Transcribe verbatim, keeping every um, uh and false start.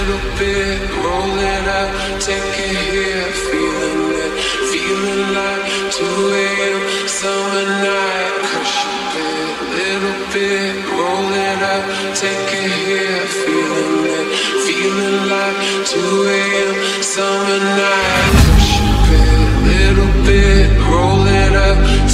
little bit, roll it up, take it here, feeling it, feeling like two a m summer night. Crush a bit, little bit, roll it up, take it here, feeling it, feeling like two a m summer night. Crush a bit, little bit, roll it up.